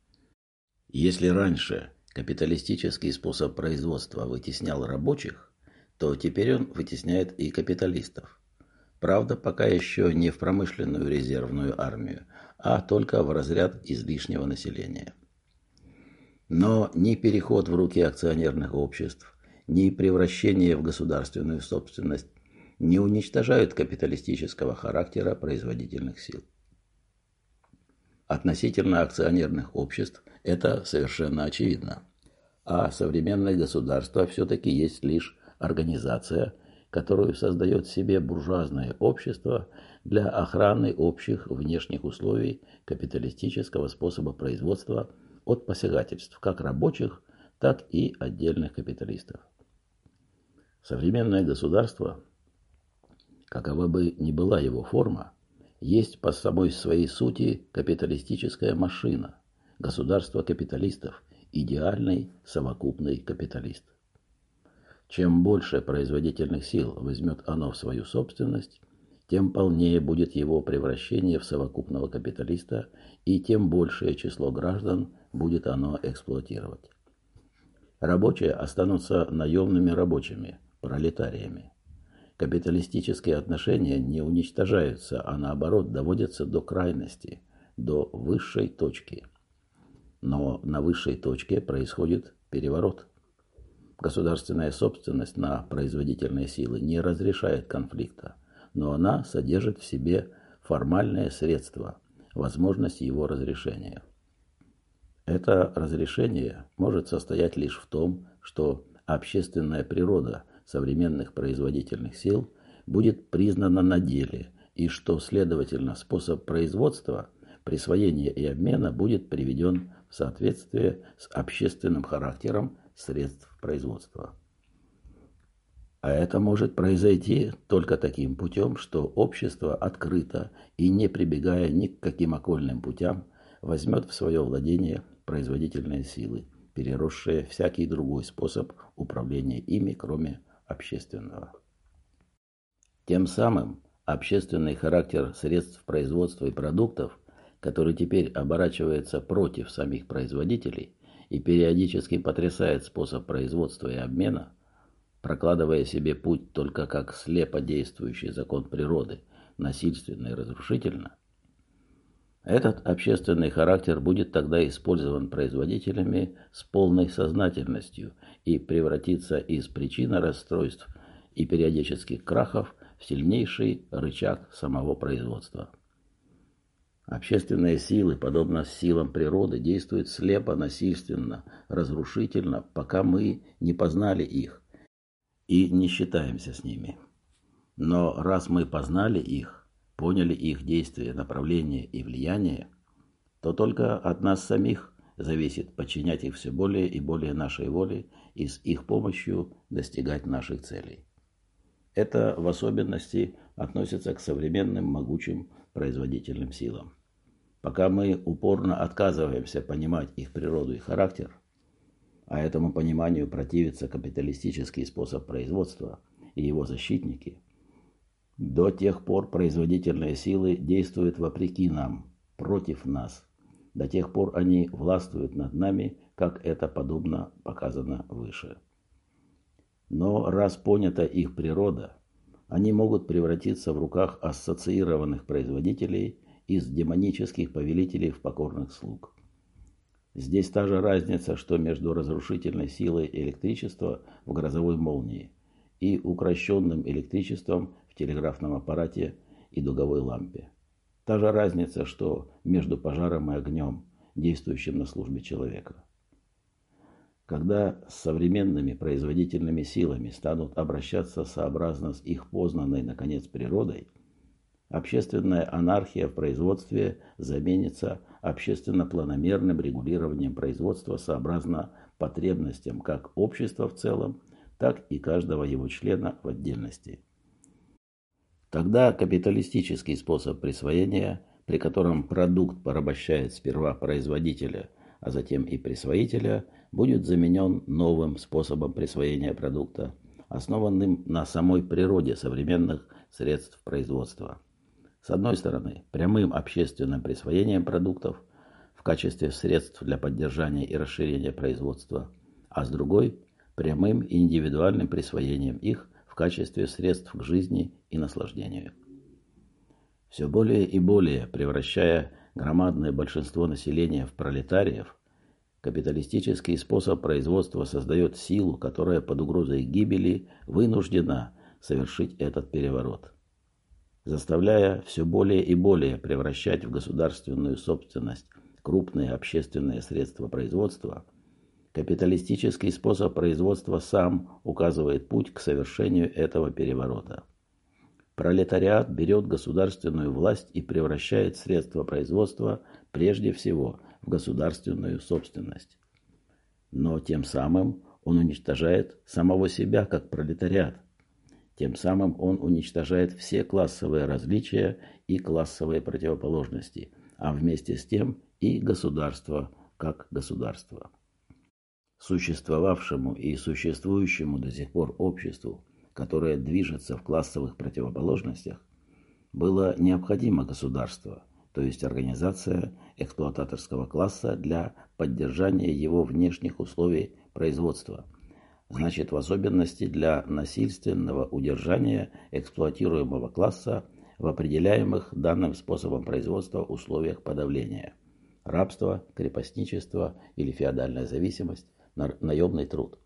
Если раньше капиталистический способ производства вытеснял рабочих, то теперь он вытесняет и капиталистов. Правда, пока еще не в промышленную резервную армию, а только в разряд излишнего населения. Но ни переход в руки акционерных обществ, ни превращение в государственную собственность не уничтожают капиталистического характера производительных сил. Относительно акционерных обществ это совершенно очевидно. А современное государство все-таки есть лишь организация, которую создает себе буржуазное общество для охраны общих внешних условий капиталистического способа производства от посягательств как рабочих, так и отдельных капиталистов. Современное государство, какова бы ни была его форма, есть по самой своей сути капиталистическая машина, государство капиталистов, идеальный совокупный капиталист. Чем больше производительных сил возьмет оно в свою собственность, тем полнее будет его превращение в совокупного капиталиста, и тем большее число граждан будет оно эксплуатировать. Рабочие останутся наемными рабочими, пролетариями. Капиталистические отношения не уничтожаются, а наоборот доводятся до крайности, до высшей точки. Но на высшей точке происходит переворот. Государственная собственность на производительные силы не разрешает конфликта, но она содержит в себе формальное средство, возможность его разрешения. Это разрешение может состоять лишь в том, что общественная природа современных производительных сил будет признана на деле, и что, следовательно, способ производства, присвоения и обмена будет приведен в соответствие с общественным характером средств производства. А это может произойти только таким путем, что общество открыто и, не прибегая ни к каким окольным путям, возьмет в свое владение производительные силы, переросшие всякий другой способ управления ими, кроме общественного. Тем самым общественный характер средств производства и продуктов, который теперь оборачивается против самих производителей и периодически потрясает способ производства и обмена, прокладывая себе путь только как слепо действующий закон природы, насильственно и разрушительно, этот общественный характер будет тогда использован производителями с полной сознательностью и превратится из причины расстройств и периодических крахов в сильнейший рычаг самого производства. Общественные силы, подобно силам природы, действуют слепо, насильственно, разрушительно, пока мы не познали их и не считаемся с ними. Но раз мы познали их, поняли их действия, направление и влияние, то только от нас самих зависит подчинять их все более и более нашей воле и с их помощью достигать наших целей. Это в особенности относится к современным могучим производительным силам. Пока мы упорно отказываемся понимать их природу и характер, а этому пониманию противится капиталистический способ производства и его защитники, до тех пор производительные силы действуют вопреки нам, против нас. До тех пор они властвуют над нами, как это подобно показано выше. Но раз понята их природа, они могут превратиться в руках ассоциированных производителей из демонических повелителей в покорных слуг. Здесь та же разница, что между разрушительной силой электричества в грозовой молнии и укрощенным электричеством в телеграфном аппарате и дуговой лампе. Та же разница, что между пожаром и огнем, действующим на службе человека. Когда с современными производительными силами станут обращаться сообразно с их познанной, наконец, природой, общественная анархия в производстве заменится общественно-планомерным регулированием производства сообразно потребностям как общества в целом, так и каждого его члена в отдельности. Тогда капиталистический способ присвоения, при котором продукт порабощает сперва производителя, а затем и присвоителя, будет заменен новым способом присвоения продукта, основанным на самой природе современных средств производства. С одной стороны, прямым общественным присвоением продуктов в качестве средств для поддержания и расширения производства, а с другой – прямым индивидуальным присвоением их в качестве средств к жизни и наслаждению. Все более и более превращая громадное большинство населения в пролетариев, капиталистический способ производства создает силу, которая под угрозой гибели вынуждена совершить этот переворот. Заставляя все более и более превращать в государственную собственность крупные общественные средства производства, капиталистический способ производства сам указывает путь к совершению этого переворота. Пролетариат берет государственную власть и превращает средства производства прежде всего в государственную собственность. Но тем самым он уничтожает самого себя как пролетариат. Тем самым он уничтожает все классовые различия и классовые противоположности, а вместе с тем и государство как государство. Существовавшему и существующему до сих пор обществу, которое движется в классовых противоположностях, было необходимо государство, то есть организация эксплуататорского класса для поддержания его внешних условий производства, значит, в особенности для насильственного удержания эксплуатируемого класса в определяемых данным способом производства условиях подавления – рабство, крепостничество или феодальная зависимость, наемный труд.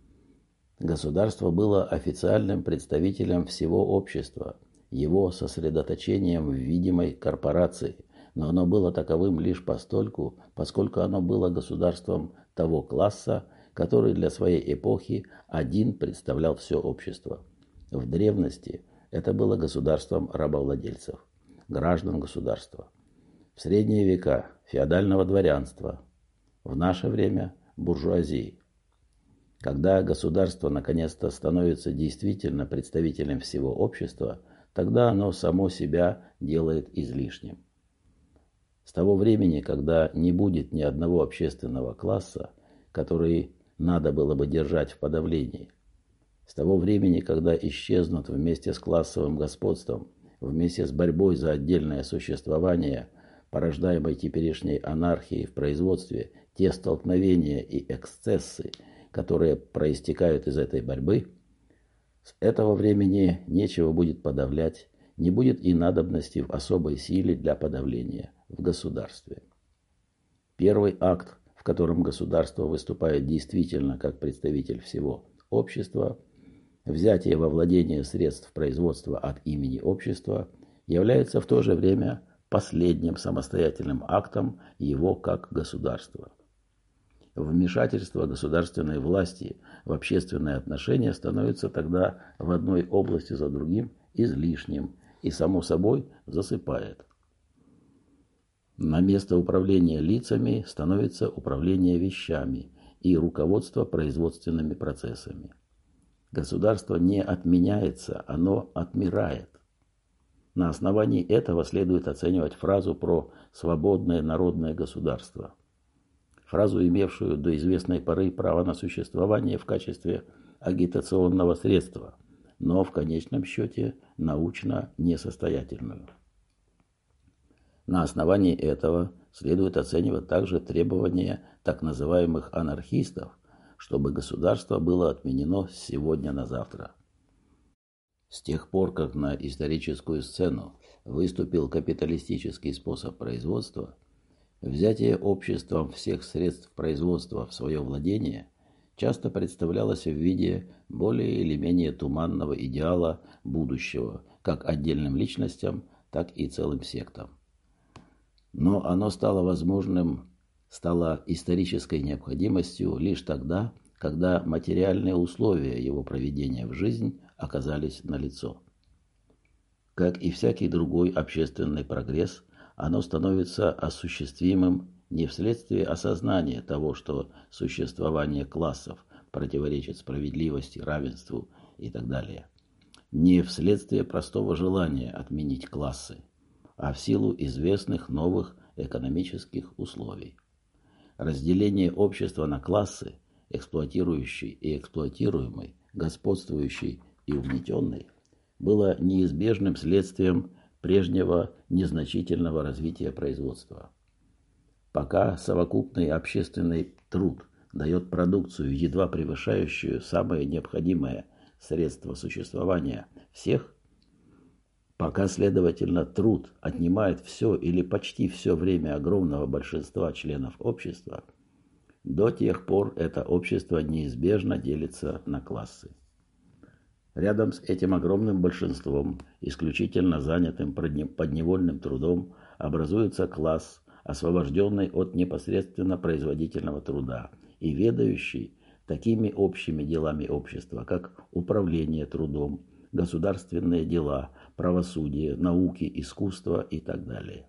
Государство было официальным представителем всего общества, его сосредоточением в видимой корпорации, но оно было таковым лишь постольку, поскольку оно было государством того класса, который для своей эпохи один представлял все общество. В древности это было государством рабовладельцев, граждан государства. В средние века – феодального дворянства, в наше время – буржуазии. Когда государство наконец-то становится действительно представителем всего общества, тогда оно само себя делает излишним. С того времени, когда не будет ни одного общественного класса, который надо было бы держать в подавлении, с того времени, когда исчезнут вместе с классовым господством, вместе с борьбой за отдельное существование, порождаемой теперешней анархией в производстве, те столкновения и эксцессы, которые проистекают из этой борьбы, с этого времени нечего будет подавлять, не будет и надобности в особой силе для подавления в государстве. Первый акт, в котором государство выступает действительно как представитель всего общества, взятие во владение средств производства от имени общества, является в то же время последним самостоятельным актом его как государства. Вмешательство государственной власти в общественные отношения становится тогда в одной области за другим излишним и, само собой, засыпает. На место управления лицами становится управление вещами и руководство производственными процессами. Государство не отменяется, оно отмирает. На основании этого следует оценивать фразу про свободное народное государство. Фразу, имевшую до известной поры право на существование в качестве агитационного средства, но в конечном счете научно несостоятельную. На основании этого следует оценивать также требования так называемых анархистов, чтобы государство было отменено с сегодня на завтра. С тех пор, как на историческую сцену выступил капиталистический способ производства, взятие обществом всех средств производства в свое владение часто представлялось в виде более или менее туманного идеала будущего, как отдельным личностям, так и целым сектам. Но оно стало возможным, стало исторической необходимостью лишь тогда, когда материальные условия его проведения в жизнь оказались налицо. Как и всякий другой общественный прогресс, оно становится осуществимым не вследствие осознания того, что существование классов противоречит справедливости, равенству и так далее, не вследствие простого желания отменить классы, а в силу известных новых экономических условий. Разделение общества на классы, эксплуатирующий и эксплуатируемый, господствующий и угнетенный, было неизбежным следствием прежнего незначительного развития производства. Пока совокупный общественный труд дает продукцию, едва превышающую самое необходимое средство существования всех, пока, следовательно, труд отнимает все или почти все время огромного большинства членов общества, до тех пор это общество неизбежно делится на классы. Рядом с этим огромным большинством, исключительно занятым подневольным трудом, образуется класс, освобожденный от непосредственно производительного труда и ведающий такими общими делами общества, как управление трудом, государственные дела, правосудие, науки, искусство и так далее.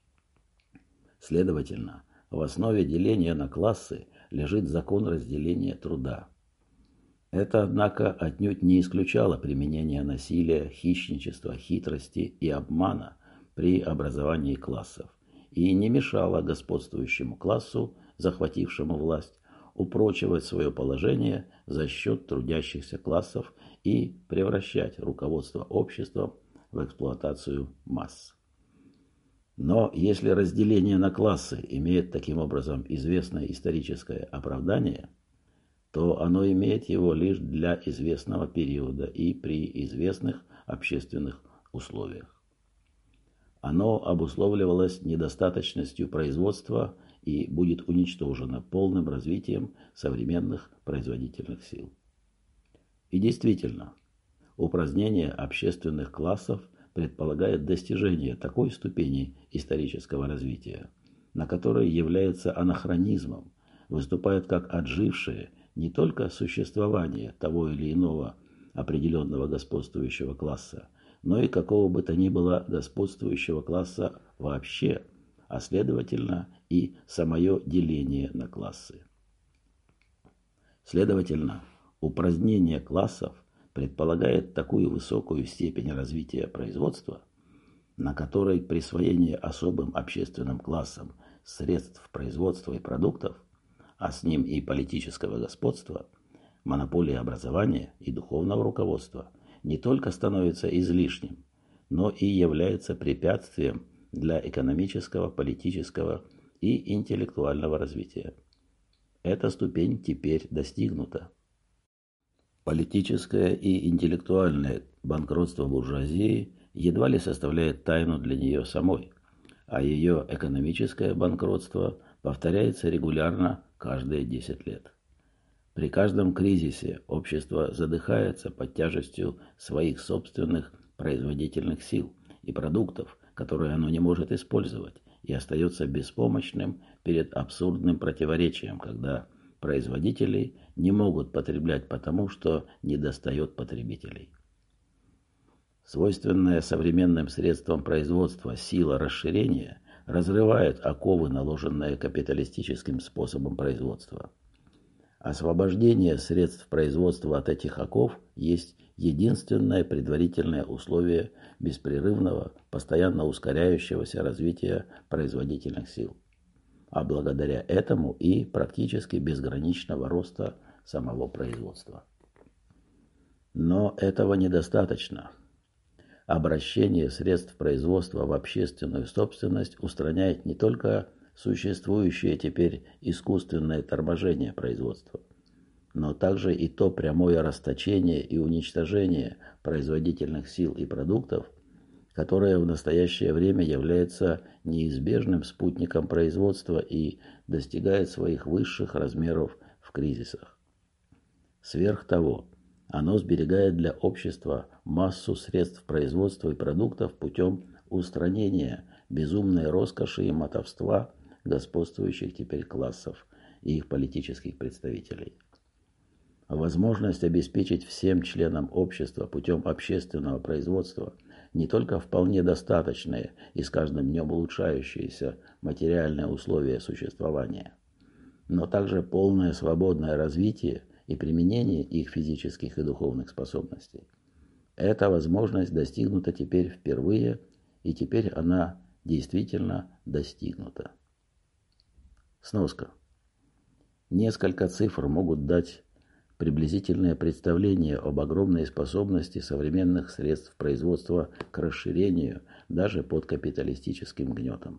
Следовательно, в основе деления на классы лежит закон разделения труда. Это, однако, отнюдь не исключало применения насилия, хищничества, хитрости и обмана при образовании классов и не мешало господствующему классу, захватившему власть, упрочивать свое положение за счет трудящихся классов и превращать руководство обществом в эксплуатацию масс. Но если разделение на классы имеет таким образом известное историческое оправдание, то оно имеет его лишь для известного периода и при известных общественных условиях. Оно обусловливалось недостаточностью производства и будет уничтожено полным развитием современных производительных сил. И действительно, упразднение общественных классов предполагает достижение такой ступени исторического развития, на которой является анахронизмом, выступает как отжившее не только существование того или иного определенного господствующего класса, но и какого бы то ни было господствующего класса вообще, а следовательно и самое деление на классы. Следовательно, упразднение классов предполагает такую высокую степень развития производства, на которой присвоение особым общественным классам средств производства и продуктов, а с ним и политического господства, монополии образования и духовного руководства не только становится излишним, но и является препятствием для экономического, политического и интеллектуального развития. Эта ступень теперь достигнута. Политическое и интеллектуальное банкротство буржуазии едва ли составляет тайну для нее самой, а ее экономическое банкротство повторяется регулярно каждые десять лет. При каждом кризисе общество задыхается под тяжестью своих собственных производительных сил и продуктов, которые оно не может использовать, и остается беспомощным перед абсурдным противоречием, когда производители не могут потреблять потому, что недостает потребителей. Свойственная современным средствам производства сила расширения разрывает оковы, наложенные капиталистическим способом производства. Освобождение средств производства от этих оков есть единственное предварительное условие беспрерывного, постоянно ускоряющегося развития производительных сил, а благодаря этому и практически безграничного роста самого производства. Но этого недостаточно. Обращение средств производства в общественную собственность устраняет не только существующее теперь искусственное торможение производства, но также и то прямое расточение и уничтожение производительных сил и продуктов, которое в настоящее время является неизбежным спутником производства и достигает своих высших размеров в кризисах. Сверх того, оно сберегает для общества массу средств производства и продуктов путем устранения безумной роскоши и мотовства господствующих теперь классов и их политических представителей. Возможность обеспечить всем членам общества путем общественного производства не только вполне достаточные и с каждым днем улучшающиеся материальные условия существования, но также полное свободное развитие и применение их физических и духовных способностей. Эта возможность достигнута теперь впервые, и теперь она действительно достигнута. Сноска. Несколько цифр могут дать приблизительное представление об огромной способности современных средств производства к расширению даже под капиталистическим гнетом.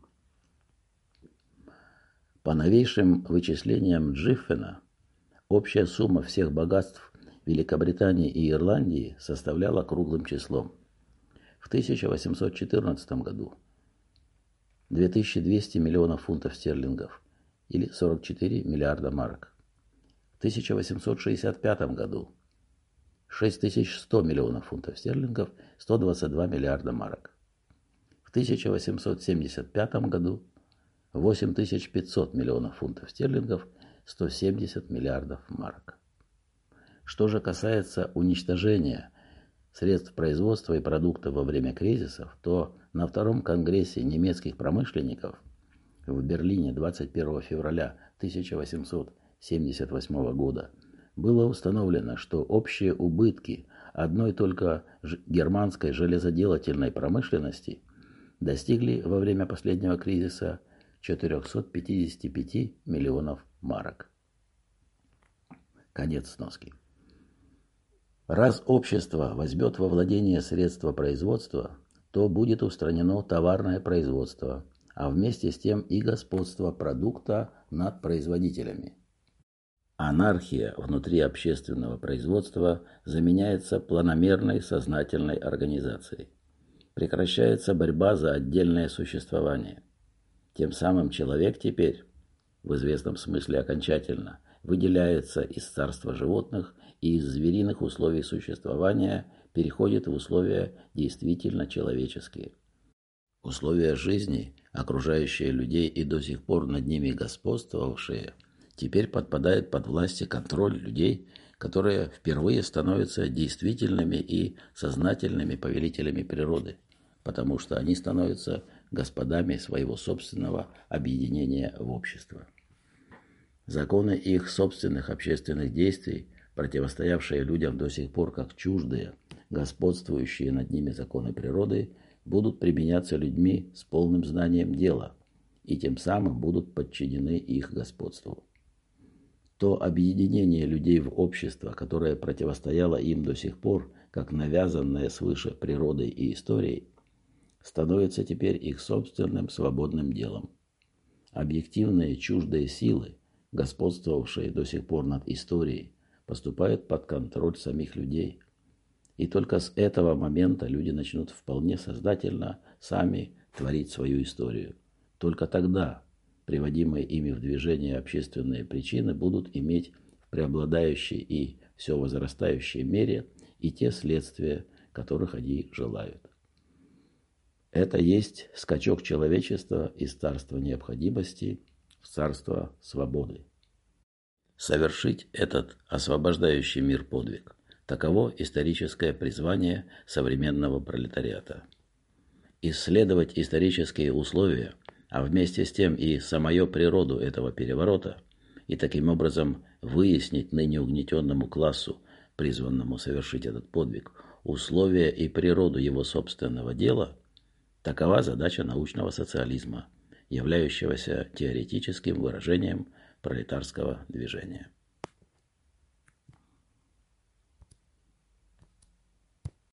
По новейшим вычислениям Джиффена, общая сумма всех богатств Великобритании и Ирландии составляла круглым числом. В тысяча восемьсот четырнадцатом году две тысячи двести миллионов фунтов стерлингов или сорок четыре миллиарда марок. В тысяча восемьсот шестьдесят пятом году шесть тысяч сто миллионов фунтов стерлингов, сто двадцать два миллиарда марок. В тысяча восемьсот семьдесят пятом году восемь тысяч пятьсот миллионов фунтов стерлингов, сто семьдесят миллиардов марок. Что же касается уничтожения средств производства и продуктов во время кризисов, то на втором конгрессе немецких промышленников в Берлине двадцать первого февраля тысяча восемьсот семьдесят восьмого года было установлено, что общие убытки одной только германской железоделательной промышленности достигли во время последнего кризиса четыреста пятьдесят пять миллионов марок. Конец сноски. Раз общество возьмет во владение средства производства, то будет устранено товарное производство, а вместе с тем и господство продукта над производителями. Анархия внутри общественного производства заменяется планомерной сознательной организацией. Прекращается борьба за отдельное существование. Тем самым человек теперь, в известном смысле окончательно, выделяется из царства животных и из звериных условий существования переходит в условия действительно человеческие. Условия жизни, окружающие людей и до сих пор над ними господствовавшие, теперь подпадают под власть и контроль людей, которые впервые становятся действительными и сознательными повелителями природы, потому что они становятся господами своего собственного объединения в общество. Законы их собственных общественных действий, противостоявшие людям до сих пор как чуждые, господствующие над ними законы природы, будут применяться людьми с полным знанием дела и тем самым будут подчинены их господству. То объединение людей в общество, которое противостояло им до сих пор, как навязанное свыше природой и историей, становится теперь их собственным свободным делом. Объективные чуждые силы, господствовавшие до сих пор над историей, поступают под контроль самих людей. И только с этого момента люди начнут вполне сознательно сами творить свою историю. Только тогда приводимые ими в движение общественные причины будут иметь в преобладающей и все возрастающей мере и те следствия, которых они желают. Это есть скачок человечества из царства необходимости в царство свободы. Совершить этот освобождающий мир подвиг – таково историческое призвание современного пролетариата. Исследовать исторические условия, а вместе с тем и самую природу этого переворота, и таким образом выяснить ныне угнетенному классу, призванному совершить этот подвиг, условия и природу его собственного дела, такова задача научного социализма, являющегося теоретическим выражением пролетарского движения.